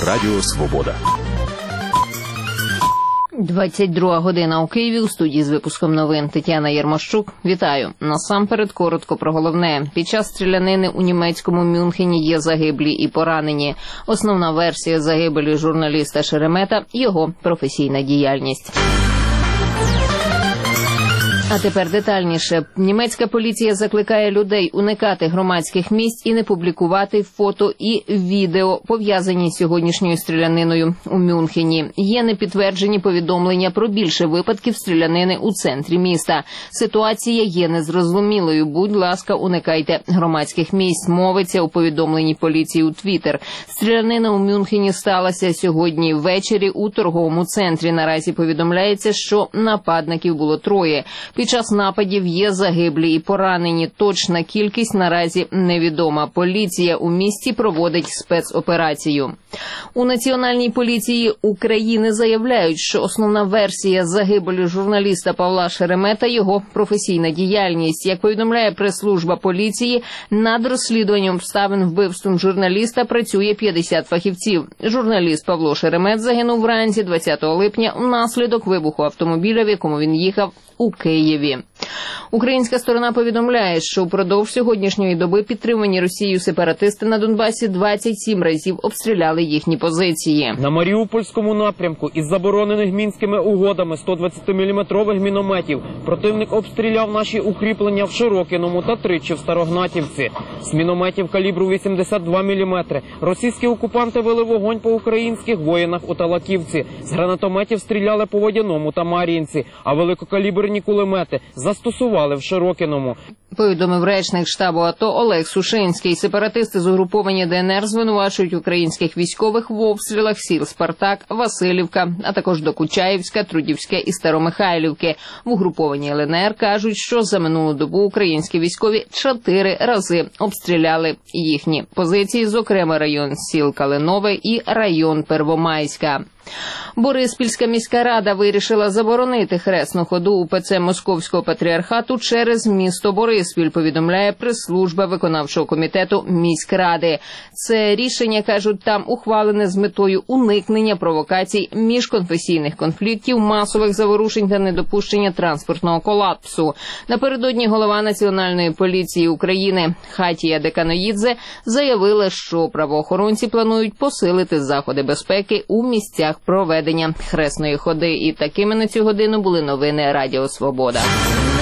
Радіо Свобода. 22 година у Києві, у студії з випуском новин Тетяна Єрмощук. Вітаю. Насамперед коротко про головне. Під час стрілянини у німецькому Мюнхені є загиблі і поранені. Основна версія загибелі журналіста Шеремета – його професійна діяльність. А тепер детальніше. Німецька поліція закликає людей уникати громадських місць і не публікувати фото і відео, пов'язані з сьогоднішньою стріляниною у Мюнхені. Є непідтверджені повідомлення про більше випадків стрілянини у центрі міста. Ситуація є незрозумілою. Будь ласка, уникайте громадських місць, мовиться у повідомленні поліції у Твіттер. Стрілянина у Мюнхені сталася сьогодні ввечері у торговому центрі. Наразі повідомляється, що нападників було 3. Під час нападів є загиблі і поранені. Точна кількість наразі невідома. Поліція у місті проводить спецоперацію. У Національній поліції України заявляють, що основна версія загибелі журналіста Павла Шеремета – його професійна діяльність. Як повідомляє прес-служба поліції, над розслідуванням обставин вбивства журналіста працює 50 фахівців. Журналіст Павло Шеремет загинув вранці 20 липня внаслідок вибуху автомобіля, в якому він їхав у Києві. Українська сторона повідомляє, що впродовж сьогоднішньої доби підтримані Росією сепаратисти на Донбасі 27 разів обстріляли їхні позиції. На Маріупольському напрямку із заборонених Мінськими угодами 120-мм мінометів противник обстріляв наші укріплення в Широкиному та тричі в Старогнатівці. З мінометів калібру 82 мм російські окупанти вели вогонь по українських воїнах у Талаківці. З гранатометів стріляли по Водяному та Мар'їнці, а великокаліберні кулемети застосували в Широкиному. Повідомив речник штабу АТО Олег Сушинський. Сепаратисти з угруповання ДНР звинувачують українських військових в обстрілах сіл Спартак, Василівка, а також Докучаївська, Трудівське і Старомихайлівки. В угрупованні ЛНР кажуть, що за минулу добу українські військові 4 рази обстріляли їхні позиції, зокрема район сіл Калинове і район Первомайська. Бориспільська міська рада вирішила заборонити хресну ходу УПЦ Московського патріархату через місто Бориспіль, повідомляє прес-служба виконавчого комітету міськради. Це рішення, кажуть, там ухвалене з метою уникнення провокацій міжконфесійних конфліктів, масових заворушень та недопущення транспортного колапсу. Напередодні голова Національної поліції України Хатія Деканоїдзе заявила, що правоохоронці планують посилити заходи безпеки у місцях проведення хресної ходи. І такими на цю годину були новини Радіо Свобода.